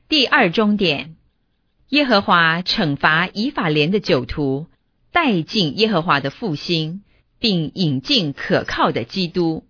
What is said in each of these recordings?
第二中点，耶和华惩罚以法莲的酒徒，带进耶和华的复兴，并引进可靠的基督。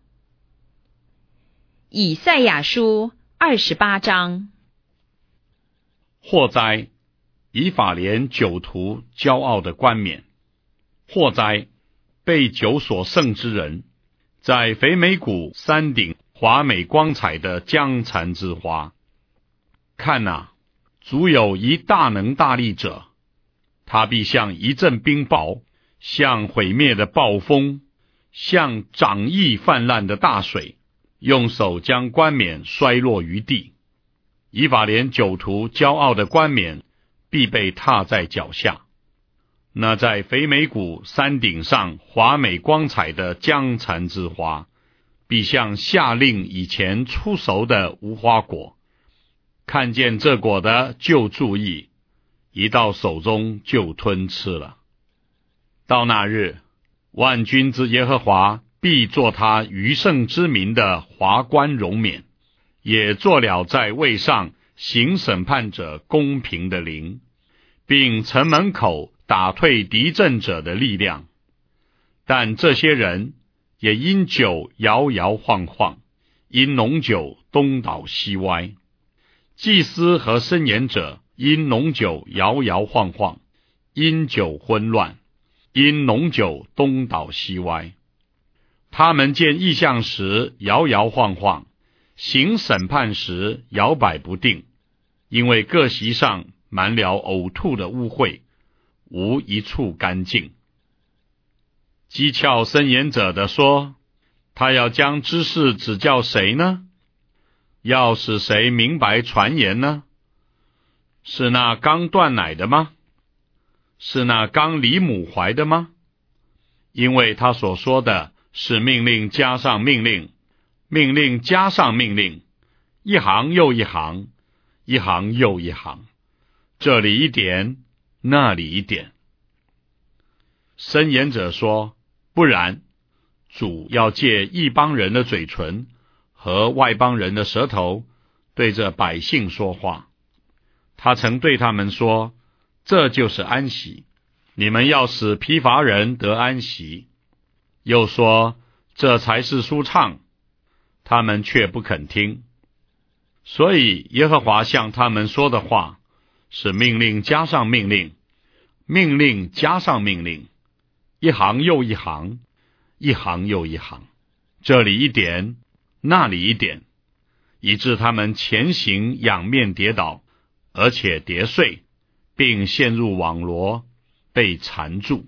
以赛亚书28章。 祸哉，以法莲酒徒骄傲的冠冕！祸哉，被酒所胜之人，在肥美谷山顶华美光彩的江蚕之花。看哪，主有一大能大力者，他必像一阵冰雹，像毁灭的暴风，像涨溢泛滥的大水，用手将冠冕摔落于地。以法莲酒徒骄傲的冠冕必被踏在脚下。那在肥美谷山顶上华美光彩的江蚕之花，必像夏令以前出熟的无花果，看见这果的就注意，一到手中就吞吃了。到那日，万军之耶和华必作他余剩之民的华冠荣冕，也做了在位上行审判者公平的灵，并城门口打退敌阵者的力量。但这些人也因酒摇摇晃晃，因浓酒东倒西歪。祭司和申言者因浓酒摇摇晃晃，因酒昏乱，因浓酒东倒西歪。他们见异象时摇摇晃晃，行审判时摇摆不定，因为各席上满了呕吐的污秽，无一处干净。讥诮申言者的说，他要将知识指教谁呢？要使谁明白传言呢？是那刚断奶的吗？是那刚离母怀的吗？因为他所说的是命令加上命令，命令加上命令，一行又一行，一行又一行，这里一点，那里一点。申言者说，不然，主要借异邦人的嘴唇和外邦人的舌头对着百姓说话。他曾对他们说，这就是安息，你们要使疲乏人得安息。又说，这才是舒畅，他们却不肯听。所以耶和华向他们说的话是命令加上命令，命令加上命令，一行又一行，一行又一行，这里一点，那里一点，以致他们前行仰面跌倒，而且跌碎，并陷入网罗，被缠住。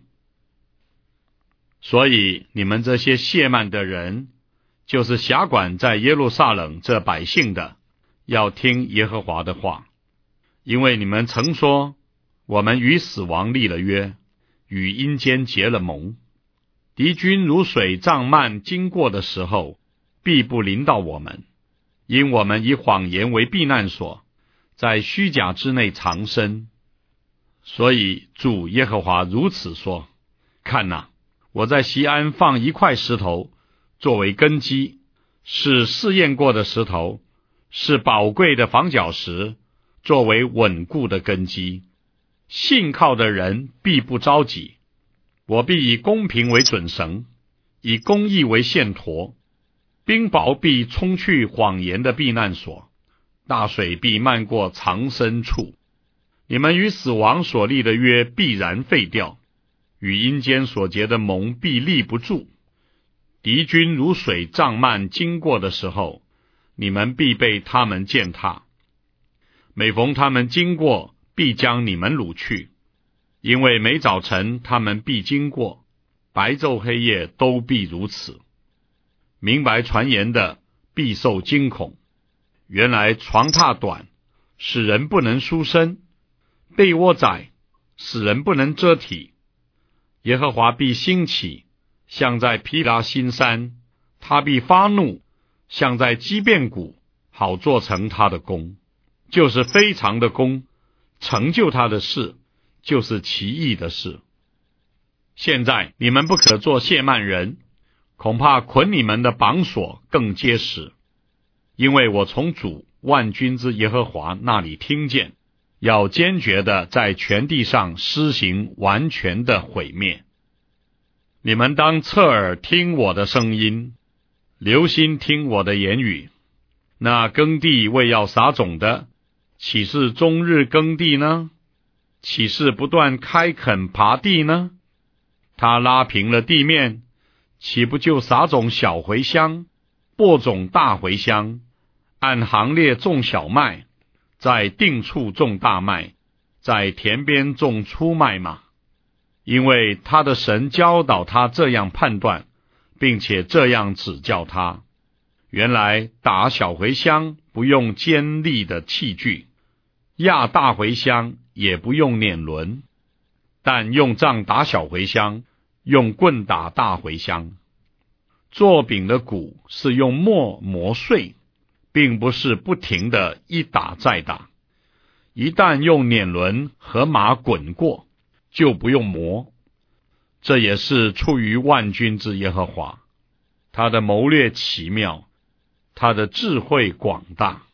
所以你们这些懈慢的人，就是辖管在耶路撒冷这百姓的，要听耶和华的话。因为你们曾说，我们与死亡立了约，与阴间结了盟。敌军如水涨漫经过的时候，必不临到我们，因我们以谎言为避难所，在虚假之内藏身。所以主耶和华如此说，看哪，我在锡安放一块石头作为根基，是试验过的石头，是宝贵的房角石，作为稳固的根基。信靠的人必不着急。我必以公平为准绳，以公义为线砣。冰雹必冲去谎言的避难所，大水必漫过藏身处。你们与死亡所立的约必然废掉，与阴间所结的盟必立不住。敌军如水涨漫经过的时候，你们必被他们践踏。每逢他们经过，必将你们掳去。因为每早晨他们必经过，白昼黑夜都必如此。明白传言的必受惊恐。原来床榻短，使人不能舒身；被窝窄，使人不能遮体。耶和华必兴起，像在毗拉新山；他必发怒，像在基遍谷，好做成他的功，就是非常的功，成就他的事，就是奇异的事。现在你们不可做懈慢人，恐怕捆你们的绑索更结实。因为我从主万军之耶和华那里听见，要坚决的在全地上施行完全的毁灭。你们当侧耳听我的声音，留心听我的言语。那耕地为要撒种的，岂是终日耕地呢？岂是不断开垦耙地呢？他拉平了地面，岂不就撒种小茴香，播种大茴香，按行列种小麦，在定处种大麦，在田边种粗麦吗？因为他的神教导他这样判断，并且这样指教他。原来打小茴香不用尖利的器具，压大茴香也不用碾轮，但用杖打小茴香，用棍打大茴香。做饼的骨是用磨磨碎，并不是不停的一打再打。一旦用碾轮和马滚过，就不用磨。这也是出于万军之耶和华，他的谋略奇妙，他的智慧广大。